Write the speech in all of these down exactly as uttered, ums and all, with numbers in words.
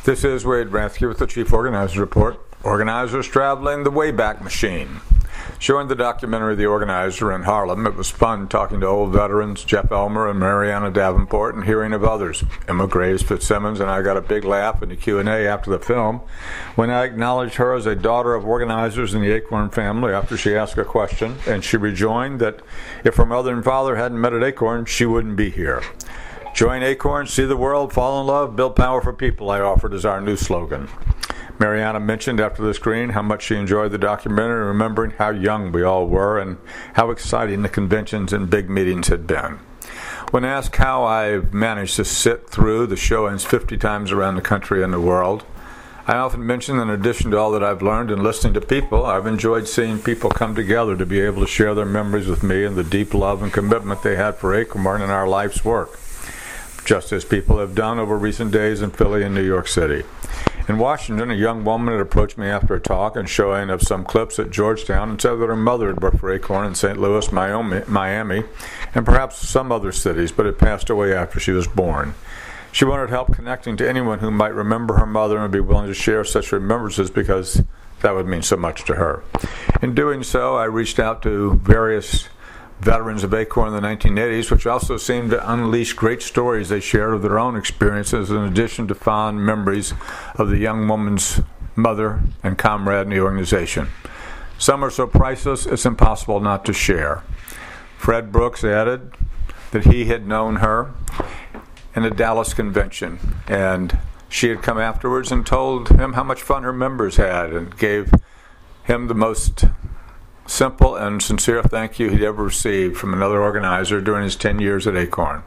This is Wade Rathke with the Chief Organizers Report. Organizers traveling the Wayback Machine. Showing the documentary The Organizer in Harlem, it was fun talking to old veterans Jeff Elmer and Mariana Davenport and hearing of others. Emma Graves Fitzsimmons and I got a big laugh in the Q and A after the film when I acknowledged her as a daughter of organizers in the Acorn family after she asked a question, and she rejoined that if her mother and father hadn't met at Acorn, she wouldn't be here. Join Acorn, see the world, fall in love, build power for people, I offered as our new slogan. Mariana mentioned after the screen how much she enjoyed the documentary, remembering how young we all were and how exciting the conventions and big meetings had been. When asked how I've managed to sit through the showings fifty times around the country and the world, I often mention, in addition to all that I've learned in listening to people, I've enjoyed seeing people come together to be able to share their memories with me and the deep love and commitment they had for Acorn and our life's work, just as people have done over recent days in Philly and New York City. In Washington, a young woman had approached me after a talk and showing of some clips at Georgetown and said that her mother had worked for Acorn in Saint Louis, Miami, and perhaps some other cities, but had passed away after she was born. She wanted help connecting to anyone who might remember her mother and be willing to share such remembrances because that would mean so much to her. In doing so, I reached out to various veterans of Acorn in the nineteen eighties, which also seemed to unleash great stories they shared of their own experiences, in addition to fond memories of the young woman's mother and comrade in the organization. Some are so priceless it's impossible not to share. Fred Brooks added that he had known her in the Dallas convention, and she had come afterwards and told him how much fun her members had and gave him the most simple and sincere thank you he'd ever received from another organizer during his ten years at Acorn.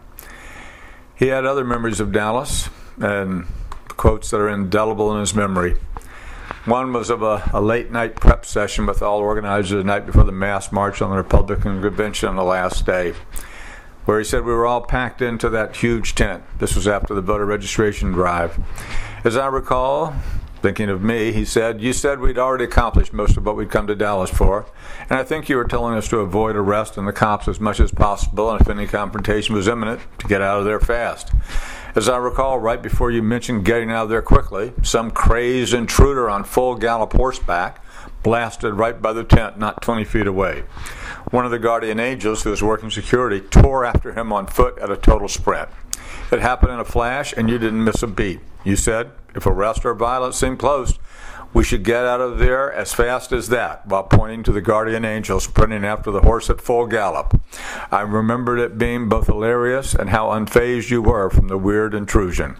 He had other memories of Dallas and quotes that are indelible in his memory. One was of a, a late-night prep session with all organizers the night before the mass march on the Republican convention on the last day, where he said we were all packed into that huge tent. This was after the voter registration drive. As I recall, thinking of me, he said, "You said we'd already accomplished most of what we'd come to Dallas for, and I think you were telling us to avoid arrest and the cops as much as possible, and if any confrontation was imminent, to get out of there fast. As I recall, right before you mentioned getting out of there quickly, some crazed intruder on full gallop horseback blasted right by the tent not twenty feet away. One of the guardian angels who was working security tore after him on foot at a total sprint. It happened in a flash, and you didn't miss a beat. You said, if arrest or violence seemed close, we should get out of there as fast as that, while pointing to the guardian angel sprinting after the horse at full gallop. I remembered it being both hilarious and how unfazed you were from the weird intrusion."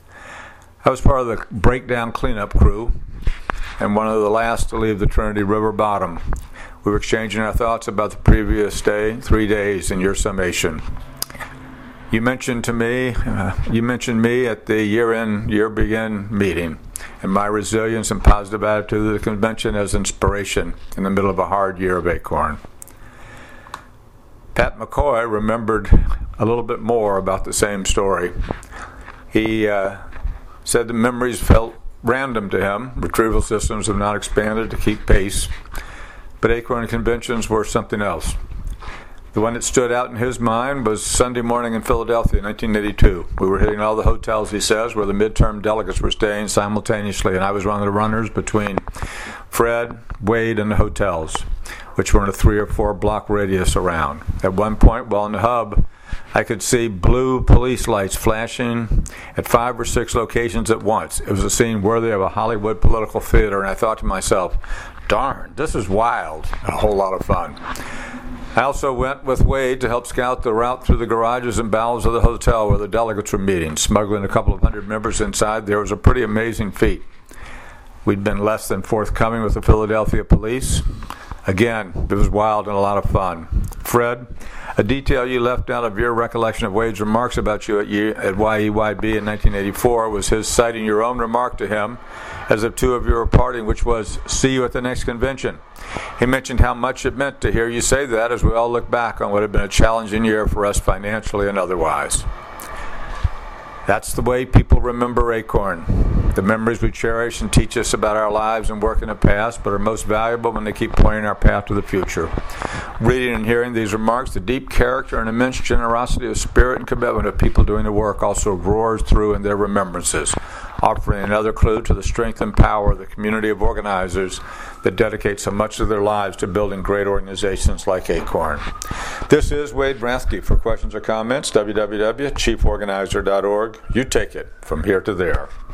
I was part of the breakdown cleanup crew and one of the last to leave the Trinity River bottom. We were exchanging our thoughts about the previous day, three days in your summation. You mentioned to me, uh, you mentioned me at the year-end, year-begin meeting, and my resilience and positive attitude to the convention as inspiration in the middle of a hard year of Acorn. Pat McCoy remembered a little bit more about the same story. He uh, said the memories felt random to him. Retrieval systems have not expanded to keep pace, but Acorn conventions were something else. The one that stood out in his mind was Sunday morning in Philadelphia in nineteen eighty-two. We were hitting all the hotels, he says, where the midterm delegates were staying simultaneously, and I was one of the runners between Fred, Wade, and the hotels, which were in a three or four block radius around. At one point, while in the hub, I could see blue police lights flashing at five or six locations at once. It was a scene worthy of a Hollywood political theater, and I thought to myself, darn, this is wild, a whole lot of fun. I also went with Wade to help scout the route through the garages and bowels of the hotel where the delegates were meeting. Smuggling a couple of hundred members inside there was a pretty amazing feat. We'd been less than forthcoming with the Philadelphia police. Again, it was wild and a lot of fun. Fred, a detail you left out of your recollection of Wade's remarks about you at, at Y E Y B in nineteen eighty-four was his citing your own remark to him as if two of you were parting, which was, "See you at the next convention." He mentioned how much it meant to hear you say that as we all look back on what had been a challenging year for us financially and otherwise. That's the way people remember Acorn. The memories we cherish and teach us about our lives and work in the past, but are most valuable when they keep pointing our path to the future. Reading and hearing these remarks, the deep character and immense generosity of spirit and commitment of people doing the work also roars through in their remembrances. offering another clue to the strength and power of the community of organizers that dedicate so much of their lives to building great organizations like Acorn. This is Wade Rathke. For questions or comments, w w w dot chief organizer dot org. You take it from here to there.